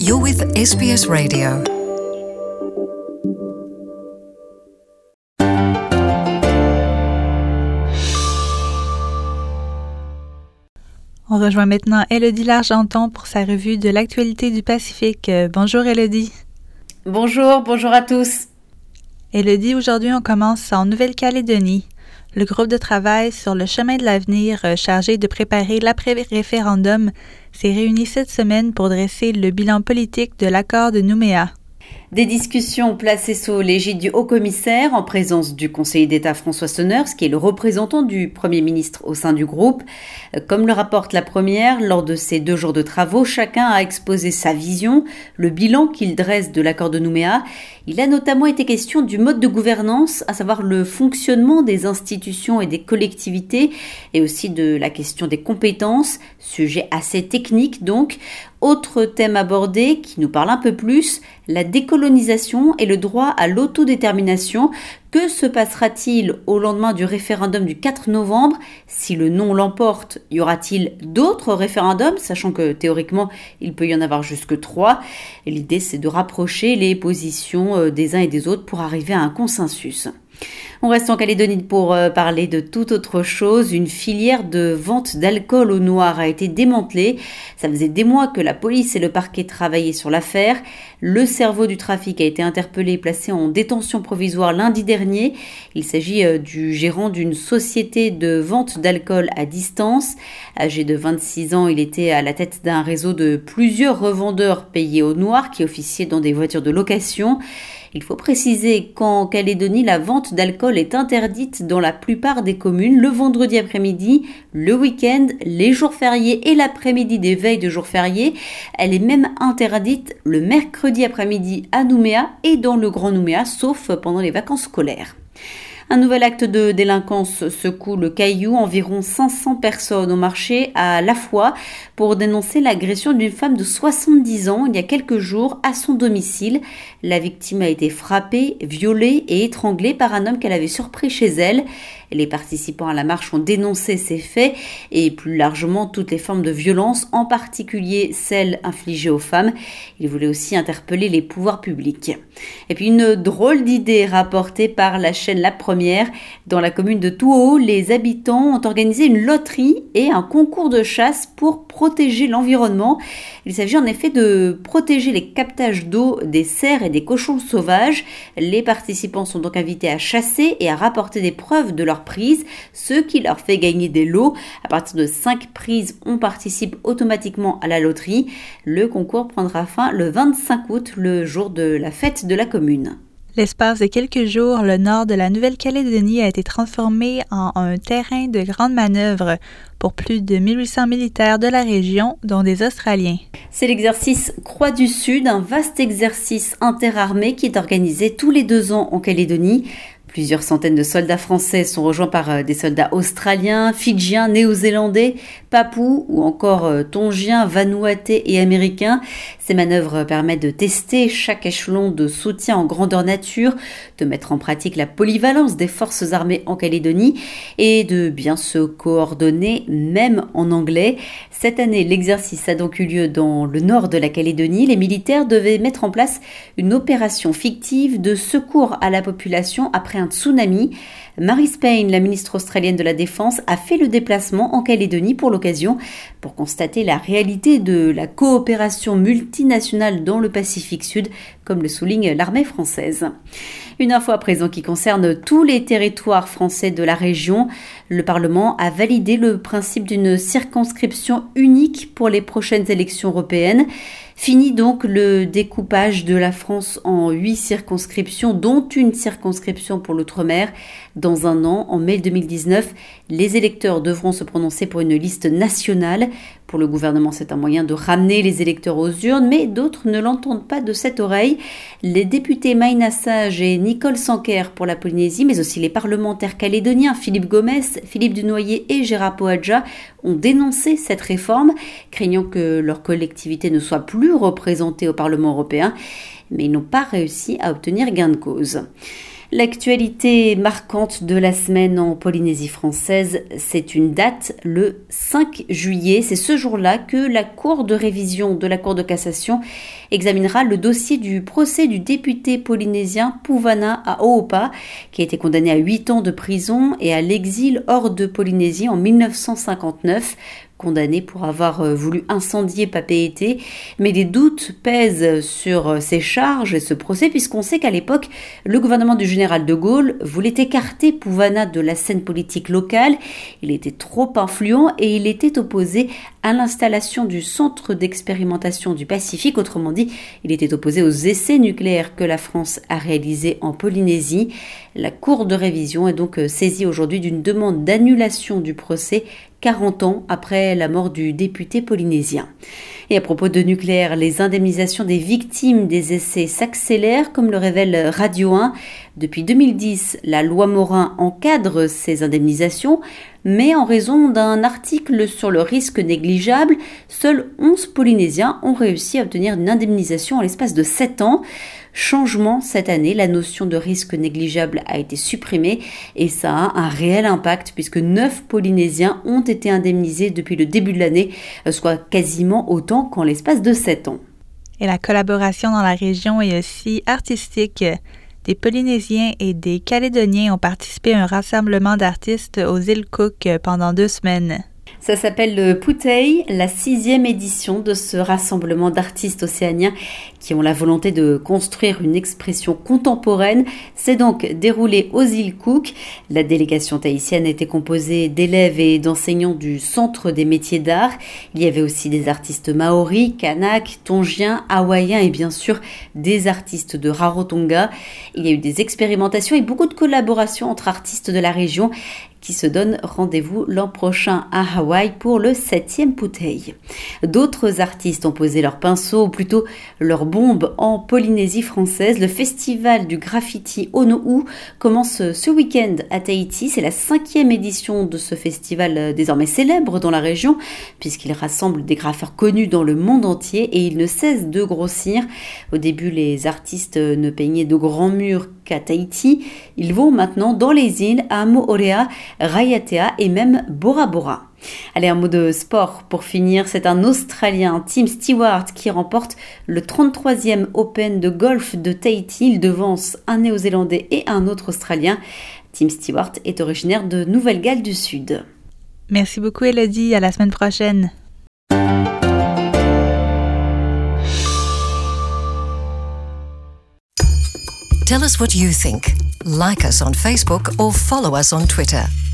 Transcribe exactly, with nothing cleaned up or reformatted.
You're with S B S Radio. On rejoint maintenant Élodie Largenton pour sa revue de l'actualité du Pacifique. Bonjour Élodie. Bonjour, bonjour à tous. Élodie, aujourd'hui on commence en Nouvelle-Calédonie. Le groupe de travail sur le chemin de l'avenir chargé de préparer l'après-référendum s'est réuni cette semaine pour dresser le bilan politique de l'accord de Nouméa. Des discussions placées sous l'égide du haut-commissaire en présence du conseiller d'État François Sonneurs, qui est le représentant du Premier ministre au sein du groupe. Comme le rapporte la première, lors de ces deux jours de travaux, chacun a exposé sa vision, le bilan qu'il dresse de l'accord de Nouméa. Il a notamment été question du mode de gouvernance, à savoir le fonctionnement des institutions et des collectivités, et aussi de la question des compétences, sujet assez technique donc. Autre thème abordé qui nous parle un peu plus, la décolonisation et le droit à l'autodétermination. Que se passera-t-il au lendemain du référendum du quatre novembre? Si le non l'emporte, y aura-t-il d'autres référendums, sachant que théoriquement, il peut y en avoir jusque trois. Et l'idée, c'est de rapprocher les positions des uns et des autres pour arriver à un consensus. On reste en Calédonie pour parler de toute autre chose. Une filière de vente d'alcool au noir a été démantelée. Ça faisait des mois que la police et le parquet travaillaient sur l'affaire. Le cerveau du trafic a été interpellé et placé en détention provisoire lundi dernier. Il s'agit du gérant d'une société de vente d'alcool à distance. Âgé de vingt-six ans, il était à la tête d'un réseau de plusieurs revendeurs payés au noir qui officiaient dans des voitures de location. Il faut préciser qu'en Calédonie, la vente d'alcool est interdite dans la plupart des communes le vendredi après-midi, le week-end, les jours fériés et l'après-midi des veilles de jours fériés. Elle est même interdite le mercredi après-midi à Nouméa et dans le Grand Nouméa, sauf pendant les vacances scolaires. Un nouvel acte de délinquance secoue le Caillou. Environ cinq cents personnes ont marché à la fois pour dénoncer l'agression d'une femme de soixante-dix ans il y a quelques jours à son domicile. La victime a été frappée, violée et étranglée par un homme qu'elle avait surpris chez elle. Les participants à la marche ont dénoncé ces faits et plus largement toutes les formes de violence, en particulier celles infligées aux femmes. Ils voulaient aussi interpeller les pouvoirs publics. Et puis une drôle d'idée rapportée par la chaîne La Première. Dans la commune de Touo, les habitants ont organisé une loterie et un concours de chasse pour protéger l'environnement. Il s'agit en effet de protéger les captages d'eau des cerfs et des cochons sauvages. Les participants sont donc invités à chasser et à rapporter des preuves de leur prise, ce qui leur fait gagner des lots. À partir de cinq prises, on participe automatiquement à la loterie. Le concours prendra fin le vingt-cinq août, le jour de la fête de la commune. L'espace de quelques jours, le nord de la Nouvelle-Calédonie a été transformé en un terrain de grande manœuvre pour plus de mille huit cents militaires de la région, dont des Australiens. C'est l'exercice Croix du Sud, un vaste exercice interarmé qui est organisé tous les deux ans en Calédonie. Plusieurs centaines de soldats français sont rejoints par des soldats australiens, fidjiens, néo-zélandais, papous ou encore tongiens, vanuatais et américains. Ces manœuvres permettent de tester chaque échelon de soutien en grandeur nature, de mettre en pratique la polyvalence des forces armées en Calédonie et de bien se coordonner, même en anglais. Cette année, l'exercice a donc eu lieu dans le nord de la Calédonie. Les militaires devaient mettre en place une opération fictive de secours à la population après un tsunami. Marise Payne, la ministre australienne de la Défense, a fait le déplacement en Calédonie pour l'occasion pour constater la réalité de la coopération multinationale dans le Pacifique Sud, comme le souligne l'armée française. Une info à présent qui concerne tous les territoires français de la région. Le Parlement a validé le principe d'une circonscription unique pour les prochaines élections européennes. Fini donc le découpage de la France en huit circonscriptions, dont une circonscription pour l'outre-mer. Dans un an, en mai deux mille dix-neuf, les électeurs devront se prononcer pour une liste nationale. Pour le gouvernement, c'est un moyen de ramener les électeurs aux urnes, mais d'autres ne l'entendent pas de cette oreille. Les députés Maïna Sage et Nicole Sanquer pour la Polynésie, mais aussi les parlementaires calédoniens Philippe Gomès, Philippe Dunoyer et Gérard Poadja ont dénoncé cette réforme, craignant que leur collectivité ne soit plus représentée au Parlement européen, mais ils n'ont pas réussi à obtenir gain de cause. L'actualité marquante de la semaine en Polynésie française, c'est une date, le cinq juillet. C'est ce jour-là que la Cour de révision de la Cour de cassation examinera le dossier du procès du député polynésien Puvana Aopa, qui a été condamné à huit ans de prison et à l'exil hors de Polynésie en mille neuf cent cinquante-neuf. Condamné pour avoir voulu incendier Papeete, mais des doutes pèsent sur ces charges et ce procès, puisqu'on sait qu'à l'époque, le gouvernement du général de Gaulle voulait écarter Puvana de la scène politique locale. Il était trop influent et il était opposé à l'installation du centre d'expérimentation du Pacifique. Autrement dit, il était opposé aux essais nucléaires que la France a réalisés en Polynésie. La Cour de révision est donc saisie aujourd'hui d'une demande d'annulation du procès quarante ans après la mort du député polynésien. Et à propos de nucléaire, les indemnisations des victimes des essais s'accélèrent, comme le révèle Radio un. Depuis deux mille dix, la loi Morin encadre ces indemnisations, mais en raison d'un article sur le risque négligeable, seuls onze Polynésiens ont réussi à obtenir une indemnisation en l'espace de sept ans. Changement cette année, la notion de risque négligeable a été supprimée et ça a un réel impact puisque neuf Polynésiens ont été indemnisés depuis le début de l'année, soit quasiment autant qu'en l'espace de sept ans. Et la collaboration dans la région est aussi artistique. Des Polynésiens et des Calédoniens ont participé à un rassemblement d'artistes aux îles Cook pendant deux semaines. Ça s'appelle le Putei, la sixième édition de ce rassemblement d'artistes océaniens qui ont la volonté de construire une expression contemporaine. C'est donc déroulé aux îles Cook. La délégation tahitienne était composée d'élèves et d'enseignants du Centre des métiers d'art. Il y avait aussi des artistes maoris, kanak, tongiens, hawaïens et bien sûr des artistes de Rarotonga. Il y a eu des expérimentations et beaucoup de collaborations entre artistes de la région qui se donne rendez-vous l'an prochain à Hawaï pour le septième Putei. D'autres artistes ont posé leurs pinceaux, ou plutôt leurs bombes en Polynésie française. Le festival du graffiti Ono'u commence ce week-end à Tahiti. C'est la cinquième édition de ce festival désormais célèbre dans la région, puisqu'il rassemble des graffeurs connus dans le monde entier et il ne cesse de grossir. Au début, les artistes ne peignaient de grands murs qu'à Tahiti. Ils vont maintenant dans les îles à Moorea, Raiatea et même Bora Bora. Allez, un mot de sport pour finir. C'est un Australien, Tim Stewart, qui remporte le trente-troisième Open de golf de Tahiti. Il devance un Néo-Zélandais et un autre Australien. Tim Stewart est originaire de Nouvelle-Galles du Sud. Merci beaucoup, Elodie. À la semaine prochaine. Tell us what you think. Like us on Facebook or follow us on Twitter.